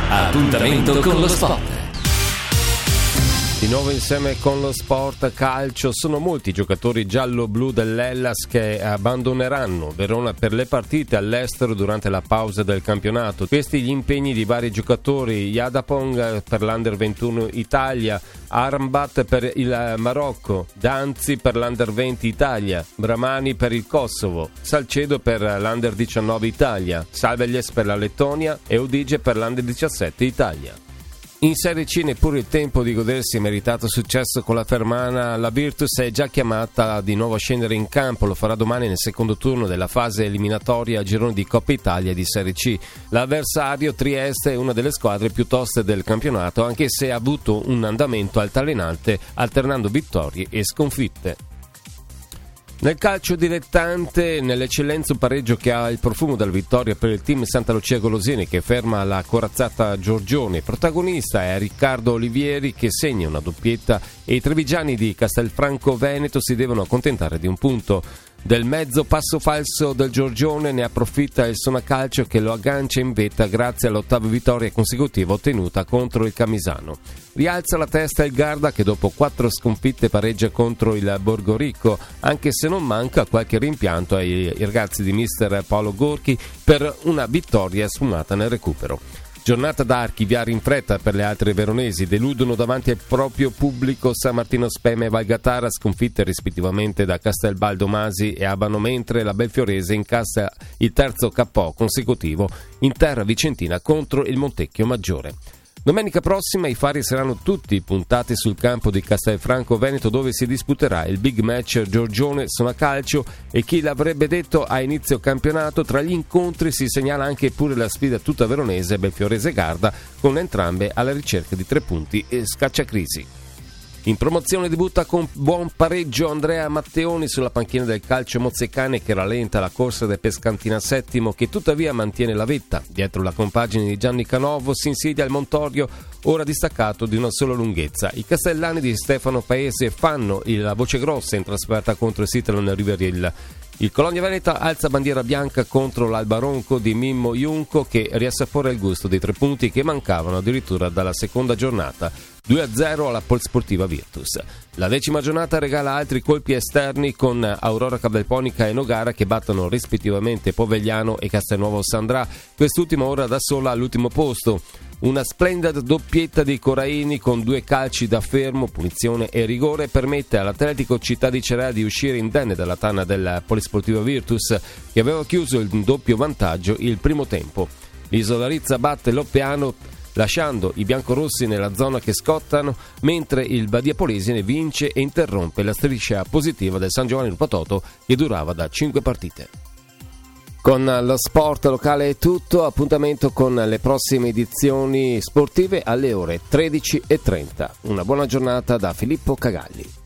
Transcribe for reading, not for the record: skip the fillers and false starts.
Appuntamento con lo sport. Di nuovo insieme con lo sport calcio. Sono molti i giocatori giallo-blu dell'Hellas che abbandoneranno Verona per le partite all'estero durante la pausa del campionato. Questi gli impegni di vari giocatori: Yadapong per l'Under 21 Italia, Armbat per il Marocco, Danzi per l'Under 20 Italia, Bramani per il Kosovo, Salcedo per l'Under 19 Italia, Salvegles per la Lettonia e Udige per l'Under 17 Italia. In Serie C neppure il tempo di godersi il meritato successo con la Fermana. La Virtus è già chiamata di nuovo a scendere in campo, lo farà domani nel secondo turno della fase eliminatoria a gironi di Coppa Italia di Serie C. L'avversario, Trieste, è una delle squadre più toste del campionato, anche se ha avuto un andamento altalenante alternando vittorie e sconfitte. Nel calcio dilettante, nell'eccellenza, un pareggio che ha il profumo della vittoria per il team Santa Lucia Golosini, che ferma la corazzata Giorgione. Protagonista è Riccardo Olivieri, che segna una doppietta, e i trevigiani di Castelfranco Veneto si devono accontentare di un punto. Del mezzo passo falso del Giorgione ne approfitta il Sonacalcio, che lo aggancia in vetta grazie all'ottava vittoria consecutiva ottenuta contro il Camisano. Rialza la testa il Garda, che dopo 4 sconfitte pareggia contro il Borgorico, anche se non manca qualche rimpianto ai ragazzi di mister Paolo Gorchi per una vittoria sfumata nel recupero. Giornata da archiviare in fretta per le altre veronesi. Deludono davanti al proprio pubblico San Martino Speme e Valgatara, sconfitte rispettivamente da Castelbaldo Masi e Abano, mentre la Belfiorese incassa il terzo KO consecutivo in terra vicentina contro il Montecchio Maggiore. Domenica prossima i fari saranno tutti puntati sul campo di Castelfranco Veneto, dove si disputerà il big match Giorgione-Sonacalcio, e chi l'avrebbe detto a inizio campionato. Tra gli incontri si segnala anche pure la sfida tutta veronese Belfiorese-Garda, con entrambe alla ricerca di 3 punti e scacciacrisi. In promozione debutta con buon pareggio Andrea Matteoni sulla panchina del Calcio Mozzecane, che rallenta la corsa del Pescantina settimo, che tuttavia mantiene la vetta. Dietro la compagine di Gianni Canovo si insidia il Montorio, ora distaccato di una sola lunghezza. I castellani di Stefano Paese fanno la voce grossa in trasferta contro il Citalon Riveril. Il Colonia Veneta alza bandiera bianca contro l'Albaronco di Mimmo Junco, che riassapora il gusto dei 3 punti che mancavano addirittura dalla seconda giornata. 2-0 alla Polsportiva Virtus. La 10ª giornata regala altri colpi esterni, con Aurora Cavalponica e Nogara che battono rispettivamente Povegliano e Castelnuovo Sandrà, quest'ultima ora da sola all'ultimo posto. Una splendida doppietta di Coraini con 2 calci da fermo, punizione e rigore permette all'Atletico Città di Cerea di uscire indenne dalla tana della Polisportiva Virtus, che aveva chiuso il doppio vantaggio il primo tempo. L'Isola Rizza batte l'Oppeano, lasciando i biancorossi nella zona che scottano, mentre il Badia Polesine vince e interrompe la striscia positiva del San Giovanni Rupatoto, che durava da 5 partite. Con lo sport locale è tutto, appuntamento con le prossime edizioni sportive alle ore 13:30. Una buona giornata da Filippo Cagalli.